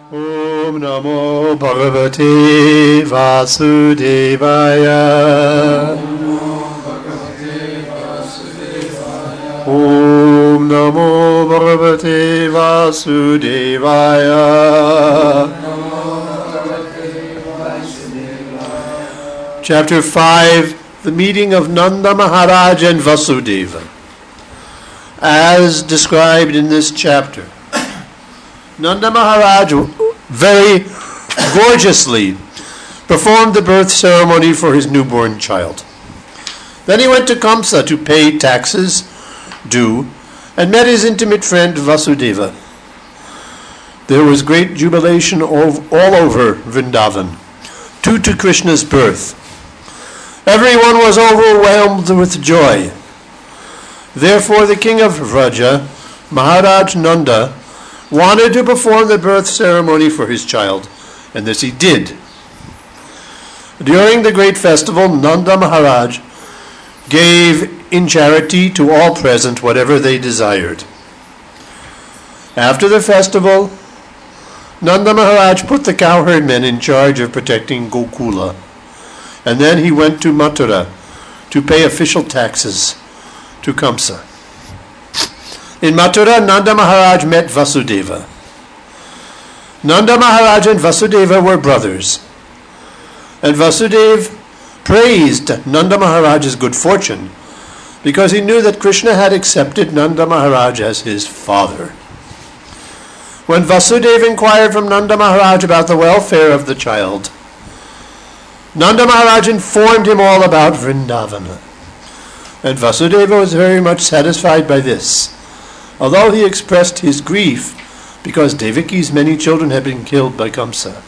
Om Namo Bhagavate Vasudevaya. Om Namo Bhagavate Vasudevaya. Chapter 5, the meeting of Nanda Maharaj and Vasudeva. As described in this chapter, Nanda Maharaj very gorgeously performed the birth ceremony for his newborn child. Then he went to Kamsa to pay taxes due and met his intimate friend Vasudeva. There was great jubilation all over Vrindavan due to Krishna's birth. Everyone was overwhelmed with joy. Therefore the king of Vraja, Maharaj Nanda, wanted to perform the birth ceremony for his child, and this he did. During the great festival, Nanda Maharaj gave in charity to all present whatever they desired. After the festival, Nanda Maharaj put the cowherd men in charge of protecting Gokula, and then he went to Mathura to pay official taxes to Kamsa. In Mathura, Nanda Maharaj met Vasudeva. Nanda Maharaj and Vasudeva were brothers, and Vasudeva praised Nanda Maharaj's good fortune because he knew that Krishna had accepted Nanda Maharaj as his father. When Vasudeva inquired from Nanda Maharaj about the welfare of the child, Nanda Maharaj informed him all about Vrindavana, and Vasudeva was very much satisfied by this, although he expressed his grief because Devaki's many children had been killed by Kamsa.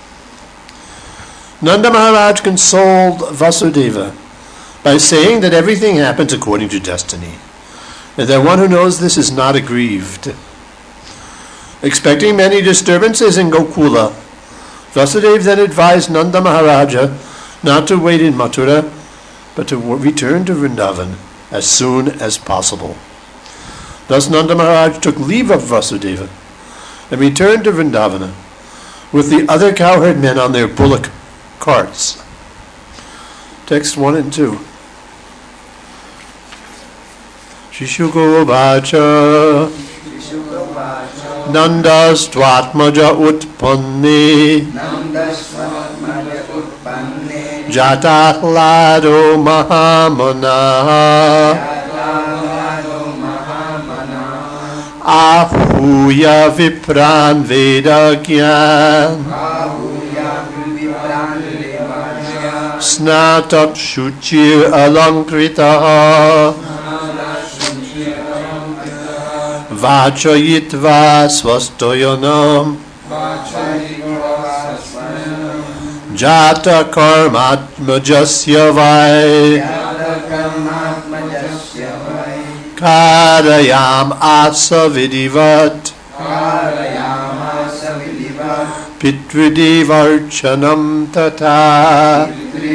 Nanda Maharaj consoled Vasudeva by saying that everything happens according to destiny, and that one who knows this is not aggrieved. Expecting many disturbances in Gokula, Vasudeva then advised Nanda Maharaja not to wait in Mathura, but to return to Vrindavan as soon as possible. Thus Nanda Maharaj took leave of Vasudeva and returned to Vrindavana with the other cowherd men on their bullock carts. Text 1 and 2. Shishuko Vacha Nandastvatmaja Utpanne Jatahlado Mahamana Ahuya Vipran Vedagyan Snatak Shuchir Alankrita Vachayitva Svastoyanam Jata Karmatmajasya Vai Karayam asa vidivat Pitvidivarchanam tata.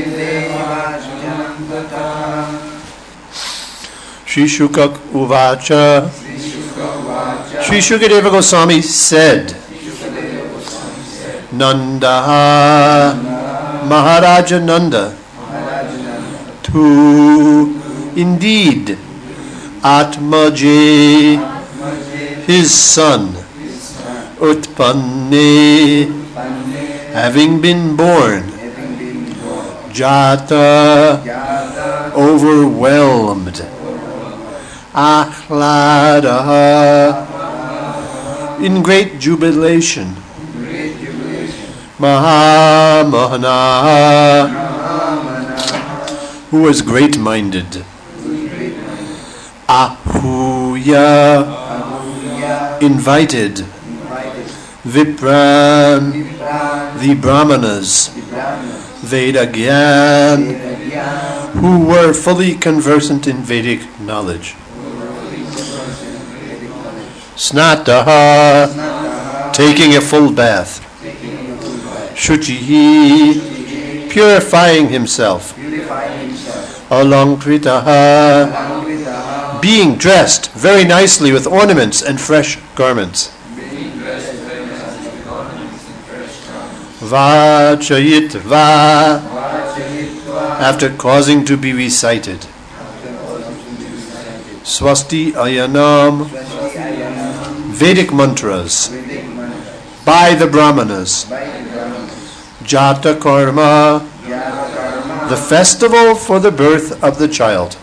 Sri Shuka Uvacha. Sri Shukadeva Goswami said, Nanda Maharaja Nanda to indeed Atmaje, his son, Utpanne, having been born, Jata, overwhelmed, Ahlada, in great jubilation, Mahamana, who was great-minded, Ahuya, invited, Vipran, the Brahmanas, Vedagyan, who were fully conversant in Vedic knowledge, Snataha, taking a full bath, Shuchihi, purifying himself, Alankritaha, being dressed very nicely with ornaments and fresh garments. Vachayitva, after causing to be recited. Swasti Ayanam, Vedic mantras by the Brahmanas. Jata Karma, the festival for the birth of the child.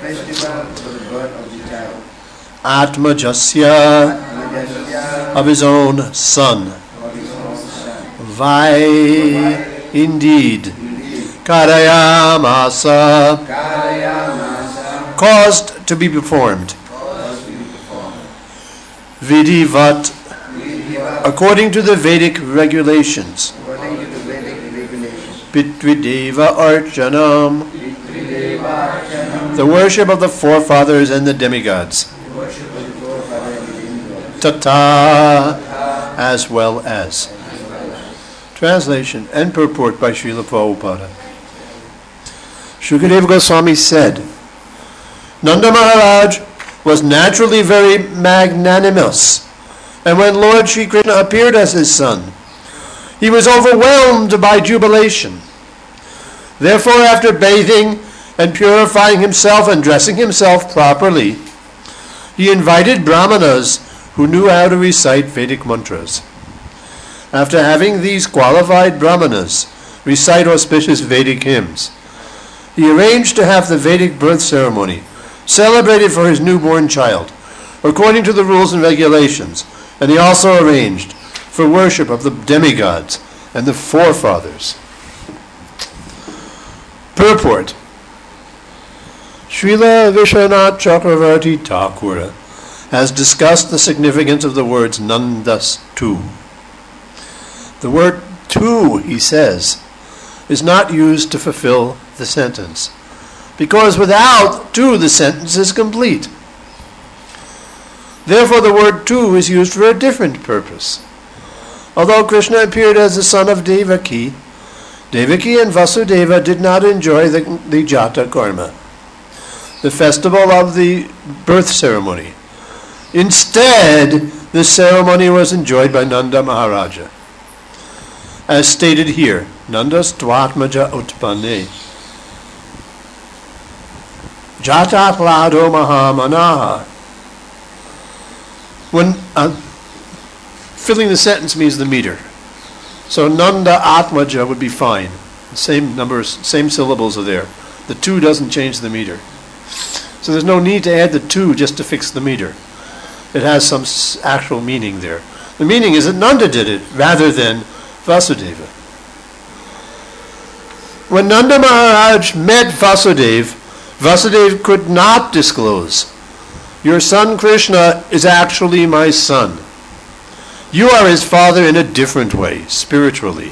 Atmajasya, of his own son. Vai, indeed. Karayamasa, caused to be performed. Vidivat, according to the Vedic regulations. Pitrideva Archanam, the worship of the forefathers and the demigods. Tata, as well as. Translation and purport by Srila Prabhupada. Shukadeva Goswami said, Nanda Maharaj was naturally very magnanimous, and when Lord Sri Krishna appeared as his son, he was overwhelmed by jubilation. Therefore, after bathing and purifying himself and dressing himself properly, he invited Brahmanas who knew how to recite Vedic mantras. After having these qualified Brahmanas recite auspicious Vedic hymns, he arranged to have the Vedic birth ceremony celebrated for his newborn child, according to the rules and regulations, and he also arranged for worship of the demigods and the forefathers. Purport. Srila Vishwanath Chakravarti Thakur has discussed the significance of the words Nandas tu. The word tu, he says, is not used to fulfill the sentence, because without tu the sentence is complete. Therefore the word tu is used for a different purpose. Although Krishna appeared as the son of Devaki, Devaki and Vasudeva did not enjoy the Jata Karma, the festival of the birth ceremony. Instead, the ceremony was enjoyed by Nanda Maharaja. As stated here, Nandas Dvatmaja Utpanne. Jata Plado Mahamanaha. When filling the sentence means the meter. So Nanda Atmaja would be fine. Same numbers, same syllables are there. The two doesn't change the meter. So there's no need to add the two just to fix the meter. It has some actual meaning there. The meaning is that Nanda did it rather than Vasudeva. When Nanda Maharaj met Vasudeva, Vasudeva could not disclose, "Your son Krishna is actually my son. You are his father in a different way, spiritually."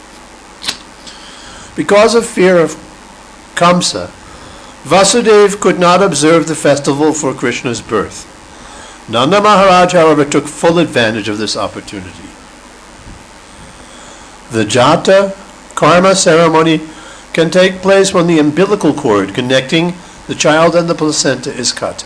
Because of fear of Kamsa, Vasudeva could not observe the festival for Krishna's birth. Nanda Maharaj, however, took full advantage of this opportunity. The Jata Karma ceremony can take place when the umbilical cord connecting the child and the placenta is cut.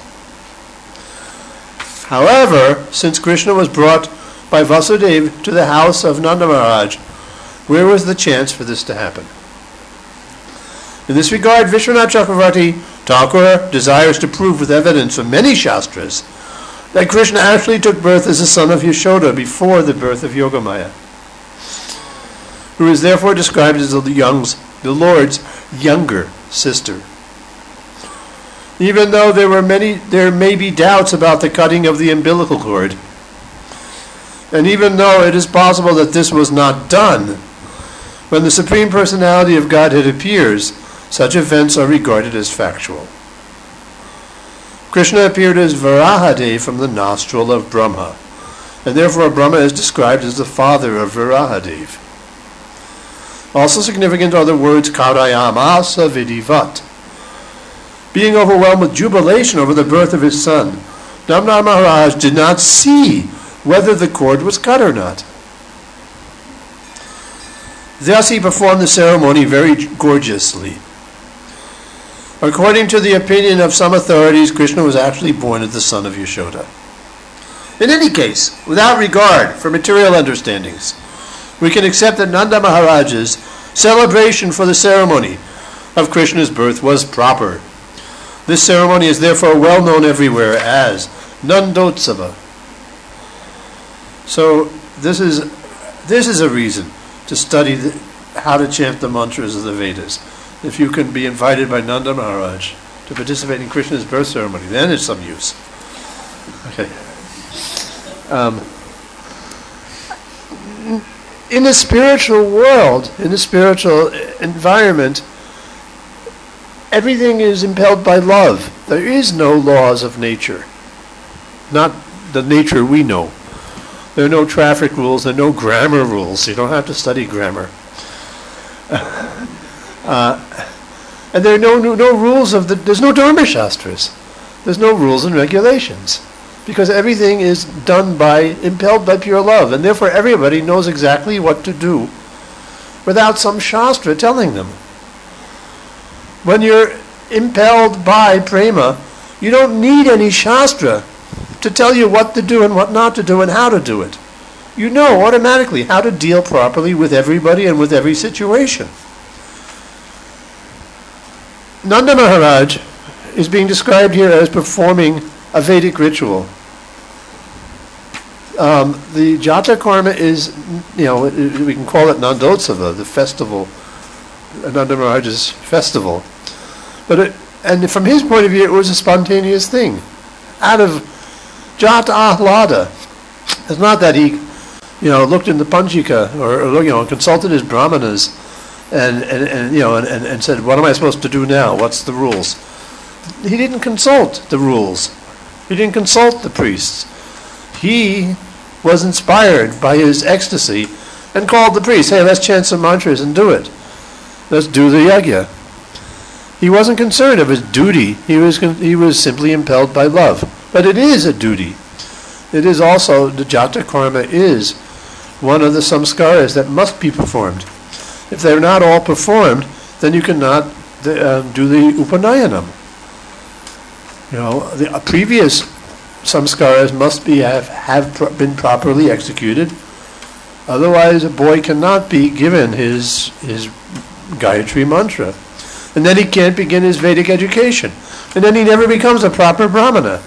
However, since Krishna was brought by Vasudeva to the house of Nanda Maharaj, where was the chance for this to happen? In this regard, Vishwanath Chakravarti Thakur desires to prove with evidence from many Shastras that Krishna actually took birth as a son of Yashoda before the birth of Yogamaya, who is therefore described as the Lord's younger sister. Even though there may be doubts about the cutting of the umbilical cord, and even though it is possible that this was not done, when the Supreme Personality of Godhead appears, such events are regarded as factual. Krishna appeared as Varahadeva from the nostril of Brahma, and therefore Brahma is described as the father of Varahadeva. Also significant are the words Karayamasa Vidivat. Being overwhelmed with jubilation over the birth of his son, Nanda Maharaj did not see whether the cord was cut or not. Thus he performed the ceremony very gorgeously. According to the opinion of some authorities, Krishna was actually born as the son of Yashoda. In any case, without regard for material understandings, we can accept that Nanda Maharaj's celebration for the ceremony of Krishna's birth was proper. This ceremony is therefore well known everywhere as Nandotsava. So this is a reason to study how to chant the mantras of the Vedas. If you can be invited by Nanda Maharaj to participate in Krishna's birth ceremony, then it's some use. Okay. In the spiritual world, in the spiritual environment, everything is impelled by love. There is no laws of nature. Not the nature we know. There are no traffic rules, there are no grammar rules. You don't have to study grammar. And there are no rules there's no Dharma Shastras. There's no rules and regulations. Because everything is done impelled by pure love. And therefore everybody knows exactly what to do without some Shastra telling them. When you're impelled by prema, you don't need any Shastra to tell you what to do and what not to do and how to do it. You know automatically how to deal properly with everybody and with every situation. Nanda Maharaj is being described here as performing a Vedic ritual. The Jata Karma is, we can call it Nandotsava, the festival, Nanda Maharaj's festival. And from his point of view, it was a spontaneous thing. Out of Jata Ahlada. It's not that he, looked in the Panchika or consulted his brahmanas and said, what am I supposed to do now? What's the rules? He didn't consult the rules. He didn't consult the priests. He was inspired by his ecstasy and called the priest, hey, let's chant some mantras and do it. Let's do the yajna. He wasn't concerned of his duty. He was simply impelled by love. But it is a duty. It is also, the Jata Karma is one of the samskaras that must be performed. If they're not all performed, then you cannot do the Upanayanam. The previous samskaras must have been properly executed. Otherwise, a boy cannot be given his Gayatri mantra. And then he can't begin his Vedic education. And then he never becomes a proper Brahmana.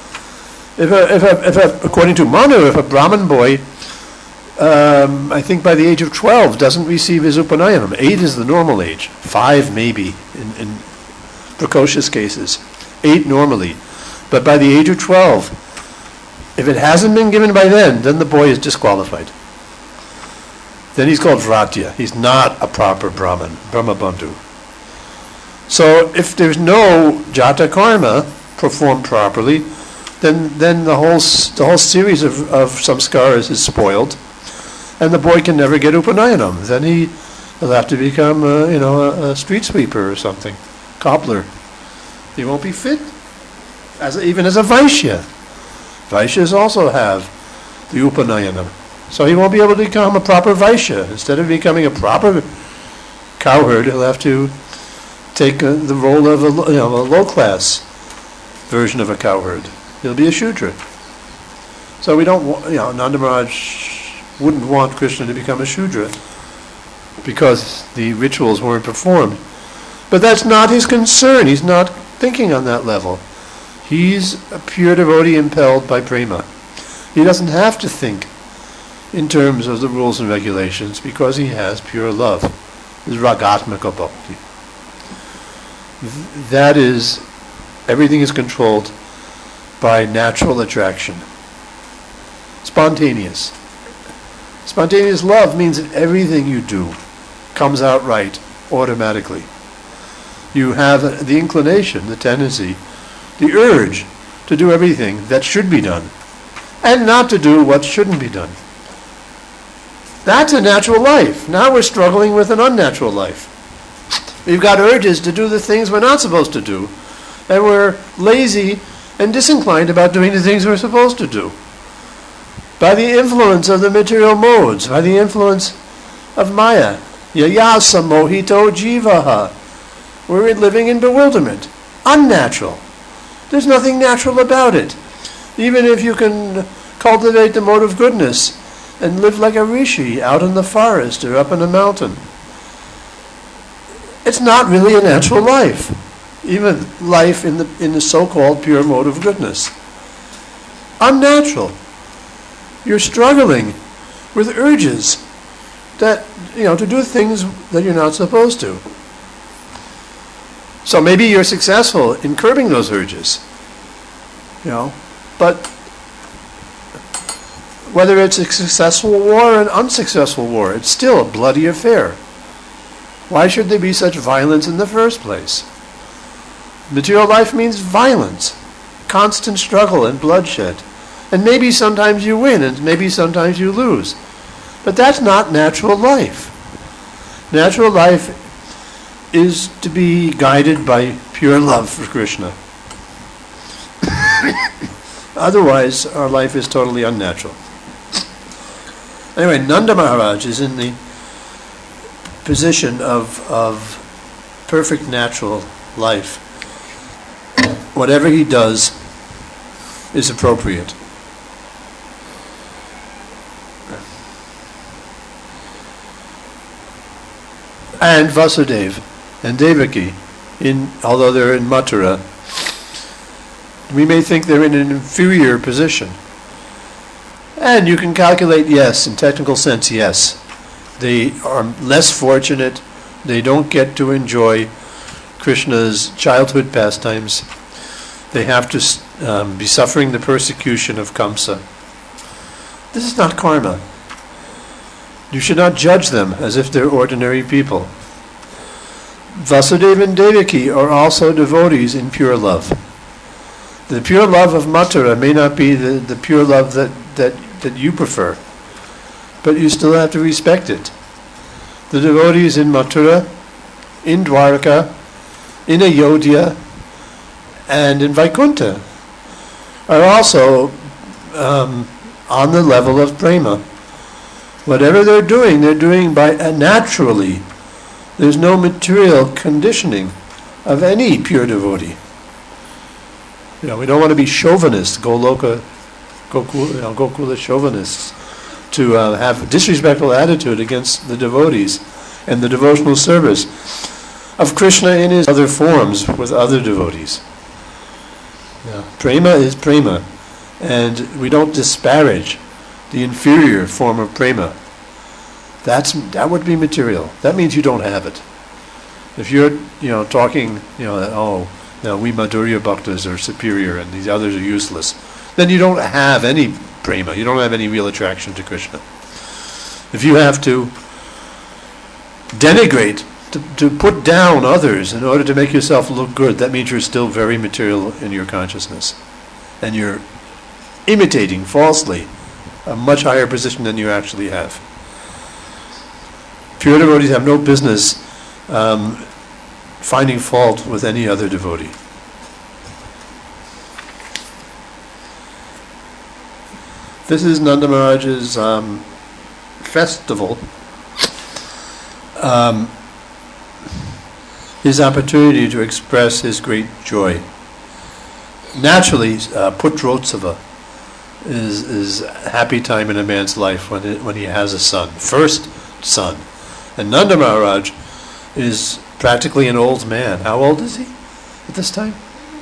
According to Manu, if a Brahmin boy, I think by the age of 12, doesn't receive his Upanayanam, 8 is the normal age, 5 maybe in precocious cases, 8 normally. But by the age of 12, if it hasn't been given by then the boy is disqualified. Then he's called Vratya. He's not a proper Brahman, Brahmabandhu. So if there's no Jata Karma performed properly, then the whole series of samskaras is spoiled, and the boy can never get Upanayanam. Then he'll have to become a street sweeper or something, cobbler. He won't be fit, even as a Vaishya. Vaishyas also have the Upanayanam. So he won't be able to become a proper Vaishya. Instead of becoming a proper cowherd, he'll have to take the role of a low-class version of a cowherd. He'll be a Shudra. So we don't, Nanda Maharaj wouldn't want Krishna to become a Shudra because the rituals weren't performed. But that's not his concern. He's not thinking on that level. He's a pure devotee impelled by prema. He doesn't have to think in terms of the rules and regulations because he has pure love. His ragatmaka bhakti. That is, everything is controlled by natural attraction. Spontaneous. Spontaneous love means that everything you do comes out right automatically. You have the inclination, the tendency, the urge to do everything that should be done and not to do what shouldn't be done. That's a natural life. Now we're struggling with an unnatural life. We've got urges to do the things we're not supposed to do, and we're lazy and disinclined about doing the things we're supposed to do. By the influence of the material modes, by the influence of Maya, yayasa mohito jivaha, we're living in bewilderment. Unnatural. There's nothing natural about it. Even if you can cultivate the mode of goodness and live like a rishi out in the forest or up in a mountain. It's not really a natural life, even life in the so-called pure mode of goodness. Unnatural. You're struggling with urges that, to do things that you're not supposed to. So maybe you're successful in curbing those urges, but whether it's a successful war or an unsuccessful war, it's still a bloody affair. Why should there be such violence in the first place? Material life means violence, constant struggle and bloodshed. And maybe sometimes you win and maybe sometimes you lose. But that's not natural life. Natural life is to be guided by pure love for Krishna. Otherwise, our life is totally unnatural. Anyway, Nanda Maharaj is in the position of perfect natural life. Whatever he does is appropriate. And Vasudeva and Devaki, although they're in Mathura, we may think they're in an inferior position. And you can calculate, yes, in technical sense, yes. They are less fortunate. They don't get to enjoy Krishna's childhood pastimes. They have to be suffering the persecution of Kamsa. This is not karma. You should not judge them as if they're ordinary people. Vasudeva and Devaki are also devotees in pure love. The pure love of Mathura may not be the pure love that you prefer, but you still have to respect it. The devotees in Mathura, in Dwarka, in Ayodhya, and in Vaikuntha are also on the level of prema. Whatever they're doing by naturally. There's no material conditioning of any pure devotee. We don't want to be chauvinists, Gokula chauvinists, to have a disrespectful attitude against the devotees and the devotional service of Krishna in his other forms with other devotees. Prema is prema, and we don't disparage the inferior form of prema. That would be material. That means you don't have it. If you're, talking, that, we Madhurya Bhaktas are superior and these others are useless, then you don't have any prema. You don't have any real attraction to Krishna. If you have to denigrate, to put down others in order to make yourself look good, that means you're still very material in your consciousness. And you're imitating falsely a much higher position than you actually have. Pure devotees have no business finding fault with any other devotee. This is Nanda Maharaj's festival, his opportunity to express his great joy. Naturally, Putrotsava is a happy time in a man's life when he has a son, first son. And Nanda Maharaj is practically an old man. How old is he at this time?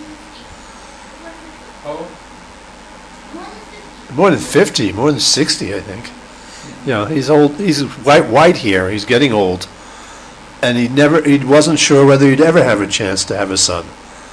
More than 50, more than 60, I think. He's old. He's white hair. He's getting old, and he wasn't sure whether he'd ever have a chance to have a son.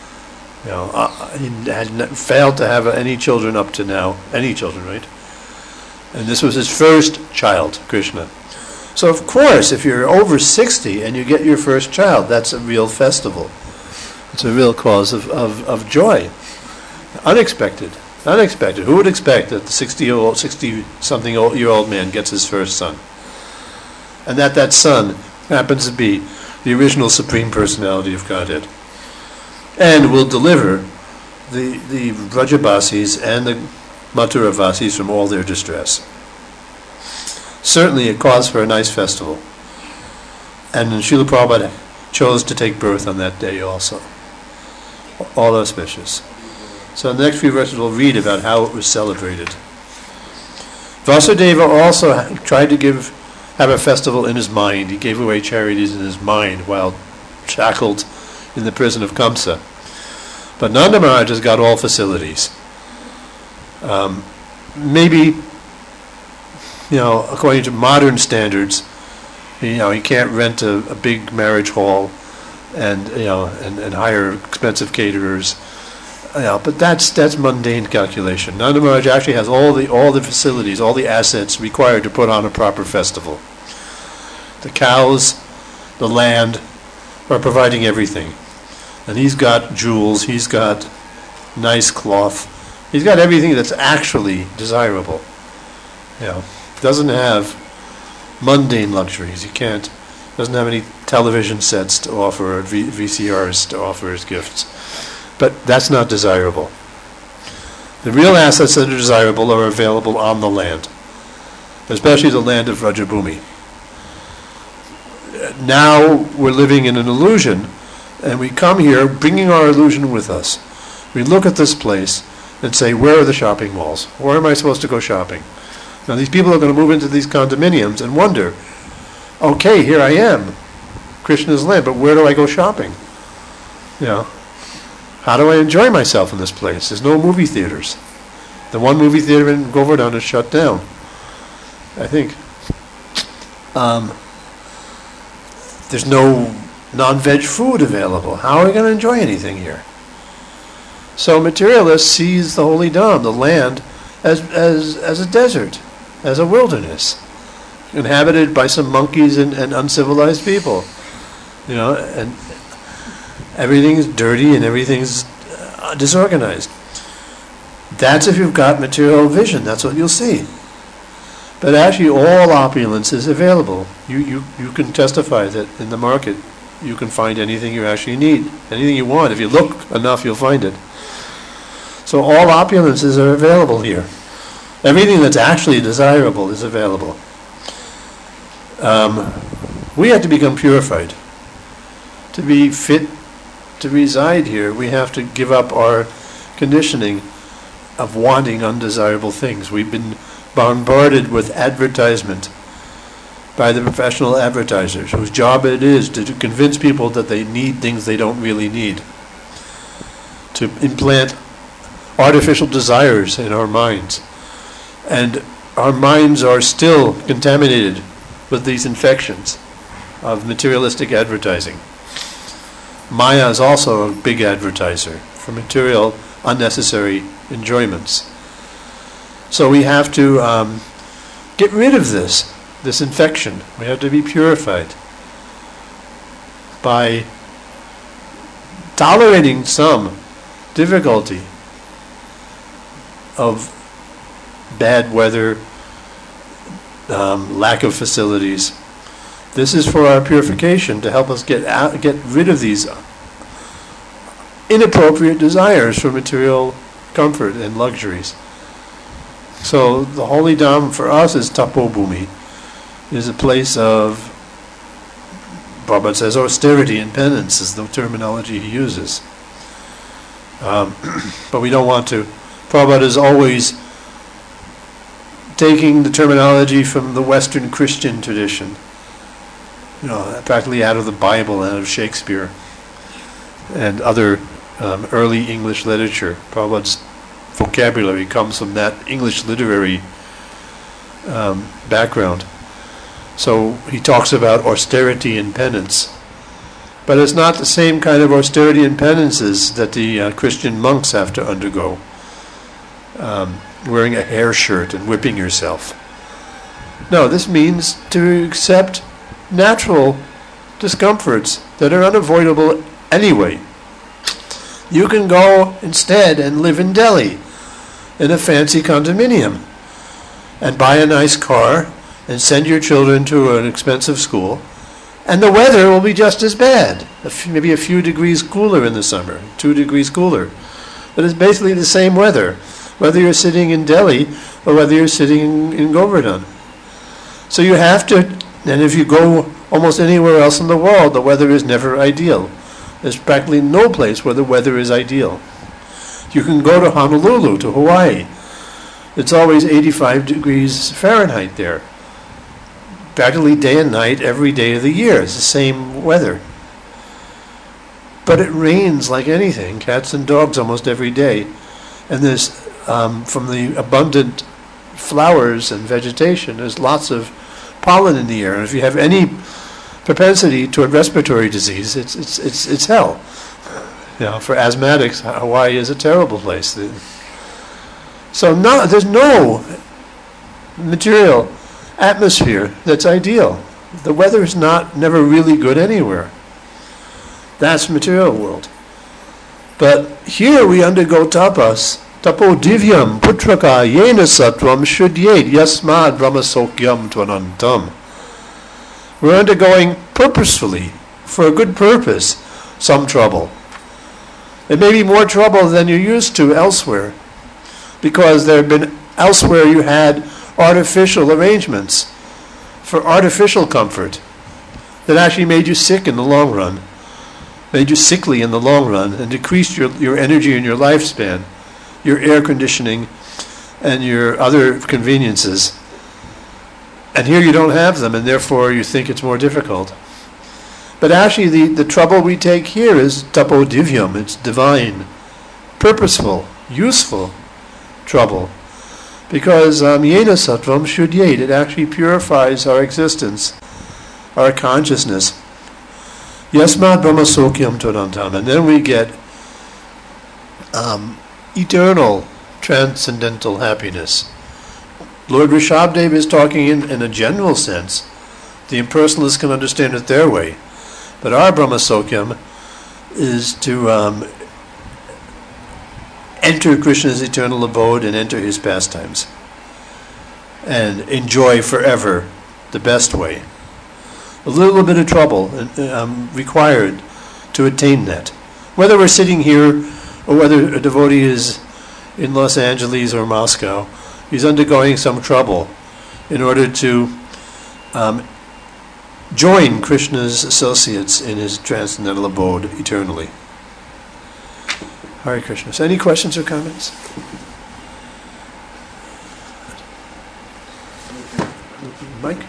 He had failed to have any children up to now. Any children, right? And this was his first child, Krishna. So of course, if you're over 60 and you get your first child, that's a real festival. It's a real cause of joy. Unexpected. Who would expect that the 60-something-year-old man gets his first son? And that son happens to be the original Supreme Personality of Godhead. And will deliver the Vrajavasis and the Mathuravasis from all their distress. Certainly a cause for a nice festival. And Srila Prabhupada chose to take birth on that day also. All auspicious. So in the next few verses we'll read about how it was celebrated. Vasudeva also tried to have a festival in his mind. He gave away charities in his mind while shackled in the prison of Kamsa. But Nanda Maharaj has got all facilities. Maybe, according to modern standards, he can't rent a big marriage hall and hire expensive caterers. But that's mundane calculation. Nanda Maharaj actually has all the facilities, all the assets required to put on a proper festival. The cows, the land are providing everything. And he's got jewels, he's got nice cloth, he's got everything that's actually desirable. Doesn't have mundane luxuries. Doesn't have any television sets to offer or VCRs to offer as gifts. But that's not desirable. The real assets that are desirable are available on the land, especially the land of Vrajabhumi. Now we're living in an illusion, and we come here bringing our illusion with us. We look at this place and say, where are the shopping malls? Where am I supposed to go shopping? Now these people are going to move into these condominiums and wonder, okay, here I am, Krishna's land, but where do I go shopping? How do I enjoy myself in this place? There's no movie theaters. The one movie theater in Govardhan is shut down, I think. There's no non-veg food available. How are we going to enjoy anything here? So materialists sees the holy Dham, the land, as a desert, as a wilderness, inhabited by some monkeys and uncivilized people. And everything's dirty and everything's disorganized. That's if you've got material vision. That's what you'll see. But actually, all opulence is available. You can testify that in the market you can find anything you actually need, anything you want. If you look enough, you'll find it. So all opulences are available here. Everything that's actually desirable is available. We have to become purified. To be fit to reside here, we have to give up our conditioning of wanting undesirable things. We've been bombarded with advertisement by the professional advertisers, whose job it is to convince people that they need things they don't really need, to implant artificial desires in our minds. And our minds are still contaminated with these infections of materialistic advertising. Maya is also a big advertiser for material, unnecessary enjoyments. So we have to get rid of this infection. We have to be purified by tolerating some difficulty of bad weather, lack of facilities. This is for our purification, to help us get rid of these inappropriate desires for material comfort and luxuries. So the holy Dham for us is Tapobhumi, is a place of, Prabhupada says, austerity and penance is the terminology he uses. But we don't want to. Prabhupada is always taking the terminology from the Western Christian tradition, practically out of the Bible and out of Shakespeare and other early English literature. Prabhupada's vocabulary comes from that English literary background. So he talks about austerity and penance. But it's not the same kind of austerity and penances that the Christian monks have to undergo. Wearing a hair shirt and whipping yourself. No, this means to accept natural discomforts that are unavoidable anyway. You can go instead and live in Delhi in a fancy condominium and buy a nice car and send your children to an expensive school, and the weather will be just as bad, maybe a few degrees cooler in the summer, 2 degrees cooler. But it's basically the same weather, whether you're sitting in Delhi or whether you're sitting in Govardhan. So you have to, and if you go almost anywhere else in the world, the weather is never ideal. There's practically no place where the weather is ideal. You can go to Honolulu, to Hawaii, It's always 85 degrees Fahrenheit there. Practically day and night, every day of the year. It's the same weather. But it rains like anything, cats and dogs almost every day. And there's, from the abundant flowers and vegetation, there's lots of pollen in the air. And if you have any propensity toward respiratory disease, it's hell. For asthmatics, Hawaii is a terrible place. So there's no material atmosphere that's ideal. The weather is never really good anywhere. That's material world. But here we undergo tapas. Tapo divyam putraka yena sattvam shudyet yasmad brahmasokyam tvanantam. We're undergoing purposefully, for a good purpose, some trouble. It may be more trouble than you're used to elsewhere, because there have been elsewhere you had artificial arrangements for artificial comfort that actually made you sick in the long run, made you sickly in the long run, and decreased your energy and your lifespan, your air conditioning, and your other conveniences. And here you don't have them, and therefore you think it's more difficult. But actually the trouble we take here is tapo divyam, it's divine, purposeful, useful trouble. Because yena sattvam shudyet, it actually purifies our existence, our consciousness. Yasmad brahmasokyam tvanantam, and then we get eternal, transcendental happiness. Lord Rishabdev is talking in a general sense. The impersonalists can understand it their way. But our brahmasokyam is to enter Krishna's eternal abode and enter his pastimes and enjoy forever the best way. A little bit of trouble required to attain that. Whether we're sitting here or whether a devotee is in Los Angeles or Moscow, he's undergoing some trouble in order to join Krishna's associates in his transcendental abode eternally. Hare Krishna. So any questions or comments? Mike?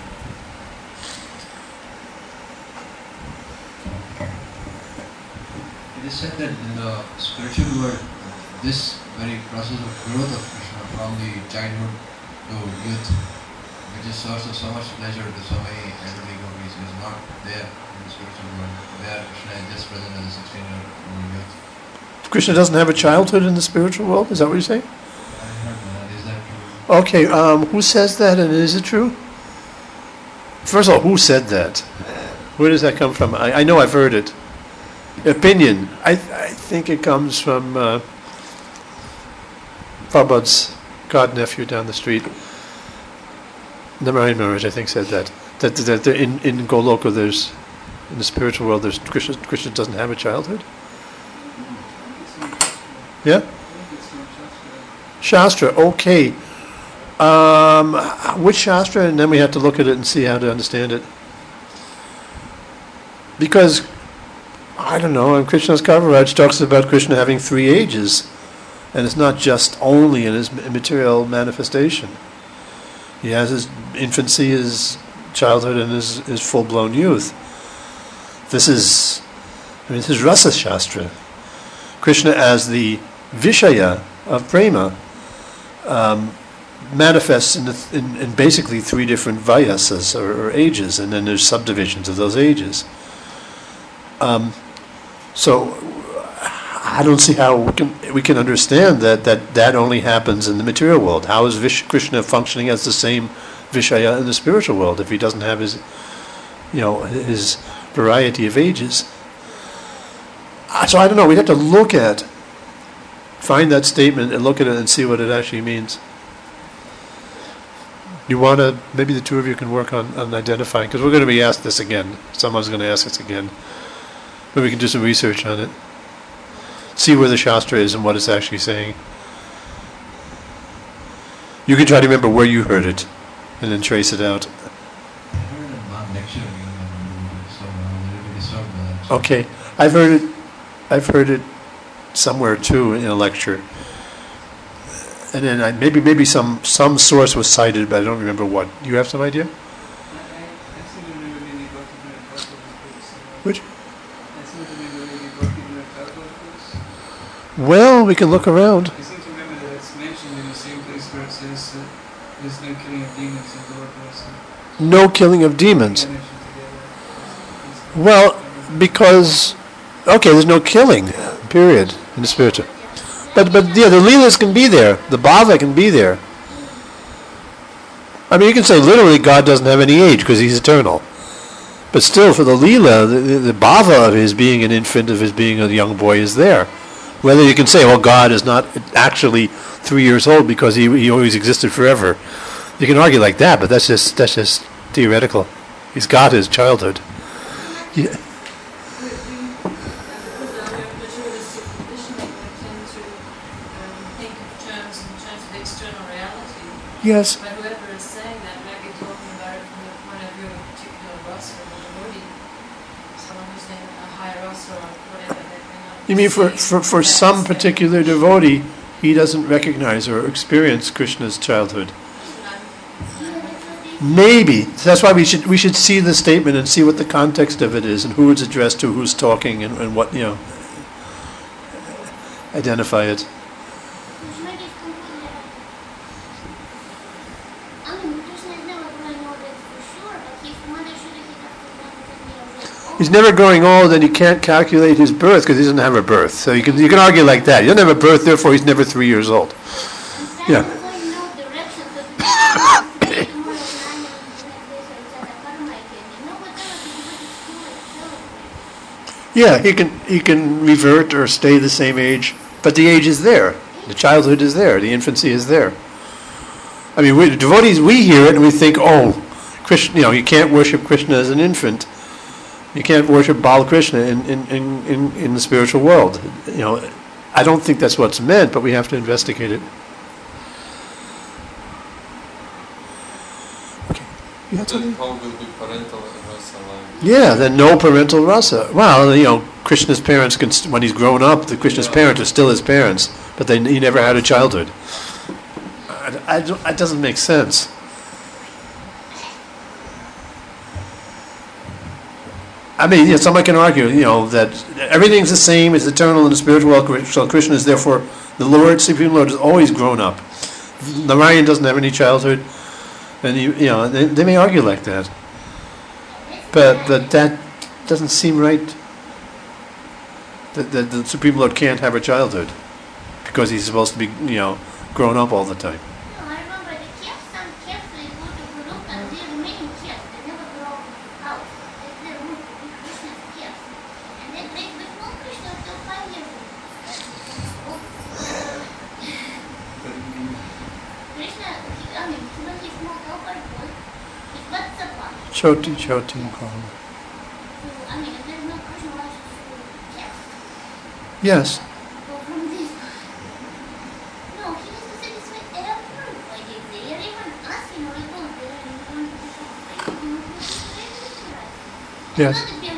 It is said that in the spiritual world, this very process of growth of Krishna from the childhood to youth, which is source of so much pleasure to so many elderly devotees, is not there in the spiritual world. There Krishna is just present as a 16-year-old youth. Krishna doesn't have a childhood in the spiritual world? Is that what you're saying? I heard that. Is that true? Okay, who says that, and is it true? First of all, who said that? Where does that come from? I know I've heard it. Opinion. I think it comes from Prabhupada's godnephew down the street. Narayan Maharaj, I think, said that. That in Goloka, there's, in the spiritual world, there's Krishna doesn't have a childhood? Yeah? Shastra, okay. Which Shastra? And then we have to look at it and see how to understand it. Because, I don't know, in Krishna's Kaviraj talks about Krishna having 3 ages. And it's not just only in his material manifestation. He has his infancy, his childhood, and his full-blown youth. This is Rasa Shastra. Krishna as the Vishaya of Prema manifests in basically 3 different Vayasas or ages, and then there's subdivisions of those ages. So I don't see how we can understand that only happens in the material world. How is Krishna functioning as the same Vishaya in the spiritual world if he doesn't have his variety of ages? So I don't know. We'd have to find that statement and look at it and see what it actually means. You want to, maybe the 2 of you can work on identifying, because we're going to be asked this again. Someone's going to ask us again. Maybe we can do some research on it. See where the Shastra is and what it's actually saying. You can try to remember where you heard it, and then trace it out. I heard it in one lecture, so I'm a little bit disturbed by that. Okay. I've heard it somewhere too in a lecture. And then maybe some source was cited, but I don't remember what. Do you have some idea? I seem to remember being able to do a couple of books. Which? I seem to remember being able to do a couple of books. Well, we can look around. I seem to remember that it's mentioned in the same place where it says there's no killing of demons in the Lord also. No killing of demons. Yeah, mentioned together. Well, because there's no killing, period, in the spiritual. But yeah, the Leelas can be there. The Bhava can be there. I mean, you can say literally God doesn't have any age because he's eternal. But still, for the Leela, the Bhava of his being an infant, of his being a young boy, is there. Whether you can say, well, God is not actually 3 years old because he always existed forever. You can argue like that, but that's just theoretical. He's got his childhood. Yeah. Yes. But whoever is saying that might be talking about it from the point of view of a particular rasa or devotee, someone who's in a higher rasa or whatever. You mean for some particular devotee, he doesn't recognize or experience Krishna's childhood? Maybe. That's why we should see the statement and see what the context of it is and who it's addressed to, who's talking, and what, identify it. He's never growing old, and you can't calculate his birth because he doesn't have a birth. So you can argue like that. He doesn't have a birth, therefore he's never 3 years old. Yeah. Yeah, he can revert or stay the same age, but the age is there. The childhood is there. The infancy is there. I mean, devotees, we hear it and we think, Krishna, you can't worship Krishna as an infant. You can't worship Balakrishna in the spiritual world. I don't think that's what's meant, but we have to investigate it. Okay. You had something? How will be parental rasa like? Yeah, then no parental rasa. Well, Krishna's parents can, when he's grown up, Krishna's parents are still his parents, but he never had a childhood. It doesn't make sense. I mean, someone can argue, that everything's the same, it's eternal in the spiritual world, so Krishna is therefore, the Lord, Supreme Lord, is always grown up. Narayan doesn't have any childhood, and they may argue like that. But that doesn't seem right, that the Supreme Lord can't have a childhood, because he's supposed to be, grown up all the time. Choti call. Yes. Yes.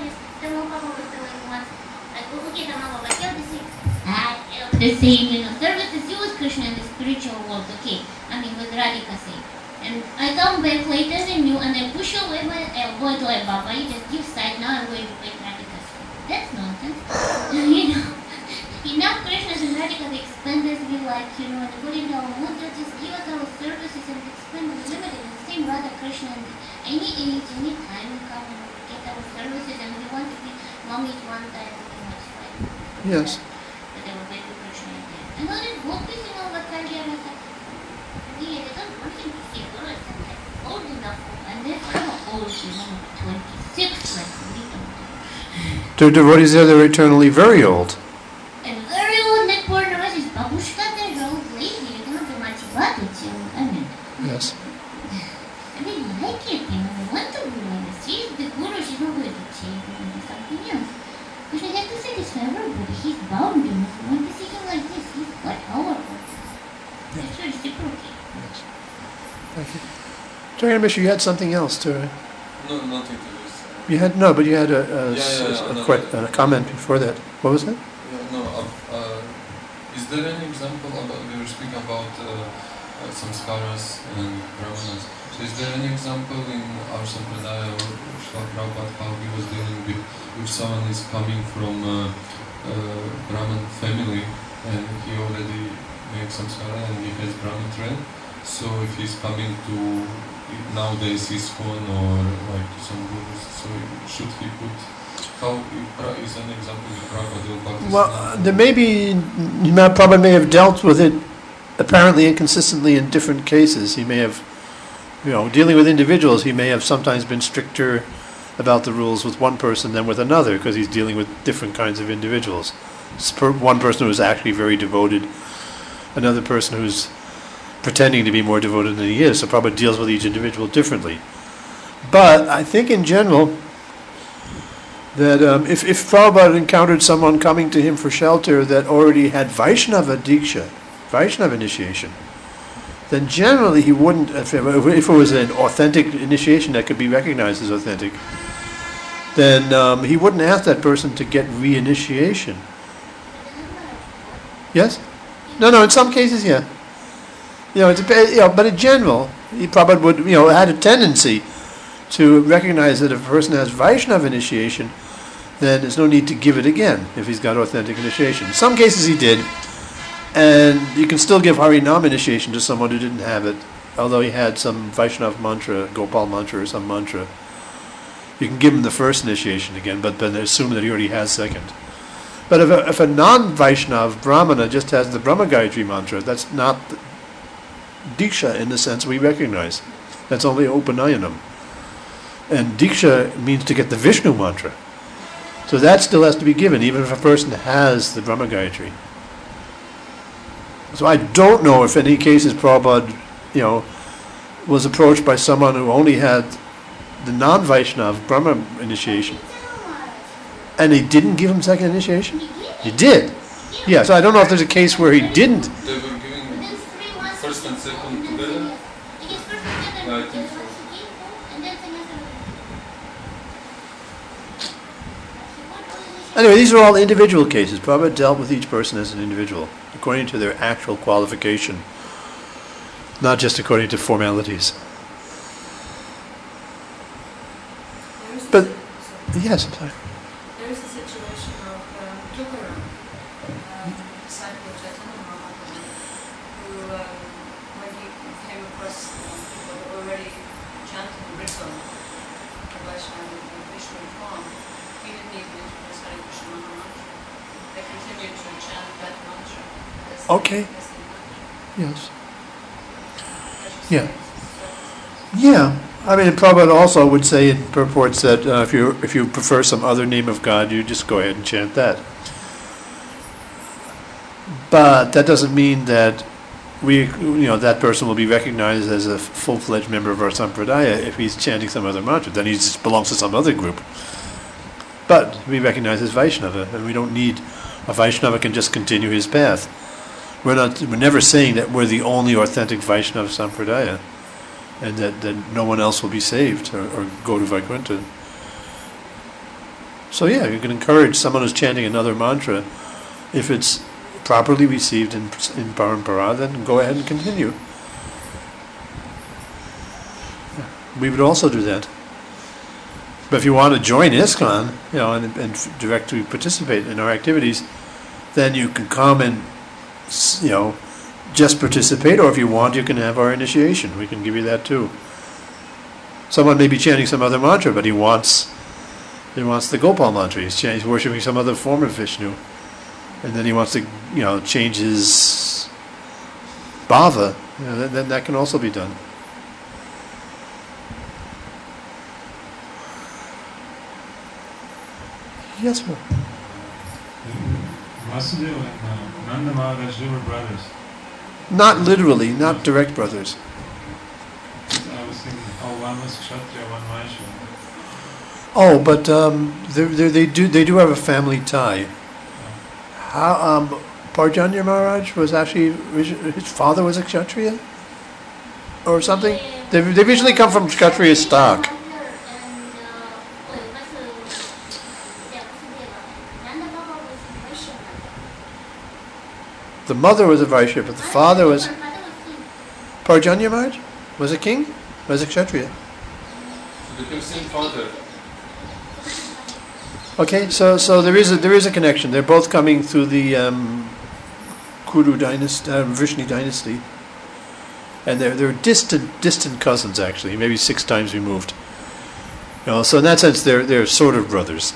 The same, services use Krishna in the spiritual world, okay? With Radhika saying. And I come back later than you and I push away my boy to a Baba, you just give side, now I'm going to make Radhika's food. That's nonsense. Enough Krishnas and Radhika, they expand as we like, and according to our mudra, just give us our services and expand the limited. And same Radha Krishna, and any age, any time we come and we get our services and we want to be mommy one time, we must fight. Yes. But they were very good Krishna again. And all this Gopis and all the Kalya Rasa, they don't want him to see her as old enough. And then I'm old, 26, like we don't. The devotees there, they're eternally very old. And very old, that poor Narayan is babushka, they're an old lady, you don't have much about it, Yes. I mean, like it, I want to be like this. She's the guru, she's not going to change or do something else. But she has to satisfy everybody, he's bound, if you want to see him like this, he's quite powerful. That's very reciprocate. Yes. Thank you. Jayamish, you had something else to... No, nothing to this. You had a comment before that. What was that? Yeah, no, is there any example about, we were speaking about samskaras and brahmanas. So is there any example in our sampradaya or Srila Prabhupada how he was dealing with if someone is coming from Brahman family and he already made samskara and he has Brahman trend? So if he's coming to nowadays ISKCON or like to some gurus, so should he put, how is an example with Prabhupada? Well, there may be, Prabhupada may have dealt with it apparently inconsistently in different cases. He may have, dealing with individuals, he may have sometimes been stricter about the rules with one person than with another because he's dealing with different kinds of individuals. One person who's actually very devoted, another person who's pretending to be more devoted than he is. So Prabhupada deals with each individual differently. But I think in general that if Prabhupada encountered someone coming to him for shelter that already had Vaishnava Diksha, Vaishnava initiation, then generally he wouldn't, if it was an authentic initiation that could be recognized as authentic, then he wouldn't ask that person to get reinitiation. Yes? No, in some cases, yeah. But in general, he probably would, had a tendency to recognize that if a person has Vaishnava initiation, then there's no need to give it again if he's got authentic initiation. In some cases he did, and you can still give Harinam initiation to someone who didn't have it, although he had some Vaishnava mantra, Gopal mantra or some mantra. You can give him the first initiation again, but then assume that he already has second. But if a non-Vaishnav Brahmana just has the Brahma Gayatri mantra, that's not Diksha in the sense we recognize. That's only Upanayanam. And Diksha means to get the Vishnu mantra. So that still has to be given, even if a person has the Brahma Gayatri. So I don't know if in any cases Prabhupada, was approached by someone who only had the non-Vaishnav Brahma initiation, and he didn't give him second initiation? He did. Yeah, so I don't know if there's a case where he didn't. They were giving first and second together? Yeah, I think so. Anyway, these are all individual cases. Prabhupada dealt with each person as an individual, according to their actual qualification, not just according to formalities. But, yes, I'm sorry. There is a situation of Tukaram, disciple of Chaitanya Mahaprabhu, who, when he came across people that were already chanting Ritam, the Vaishnava and Vishnu form, he didn't even introduce Hare Krishna Maha Mantra. They continued to chant that mantra as Okay. as the mantra. Yes. As you Yeah. say, Yeah. I mean, Prabhupada also would say in purports that if you prefer some other name of God, you just go ahead and chant that. But that doesn't mean that that person will be recognized as a full-fledged member of our sampradaya if he's chanting some other mantra. Then he just belongs to some other group. But we recognize as Vaishnava, and we don't need a Vaishnava can just continue his path. We're never saying that we're the only authentic Vaishnava sampradaya, and that no one else will be saved or go to Vaikuntha. So yeah, you can encourage someone who's chanting another mantra, if it's properly received in parampara, then go ahead and continue. We would also do that. But if you want to join ISKCON, and directly participate in our activities, then you can come and, just participate, or if you want, you can have our initiation. We can give you that too. Someone may be chanting some other mantra, but he wants the Gopal mantra. He's worshipping some other form of Vishnu, and then he wants to, change his bhava. Then that can also be done. Yes, sir. Vasudeva and Nanda Maharaj, they were brothers. Not literally, not direct brothers. I was thinking, one was Kshatriya, one Vaishya. Oh, but they do have a family tie. How Parjanya Maharaj was actually his father was a Kshatriya or something. They originally come from Kshatriya stock. The mother was a Vaishya, but the father was... Her father was king. Parjanya Maharaj was a king? Was a Kshatriya? So became same father. Okay, so there is a connection. They're both coming through the Kuru dynasty, Vrishni dynasty, and they're distant cousins actually, maybe 6 times removed. You know, so in that sense, they're sort of brothers.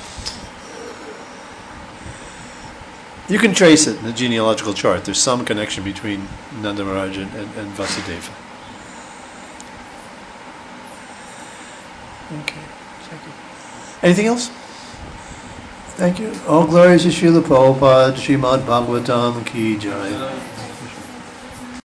You can trace it in the genealogical chart. There's some connection between Nanda Maharaj and Vasudeva. Okay, thank you. Anything else? Thank you. All glories to Srila Prabhupada, Srimad Bhagavatam ki jai.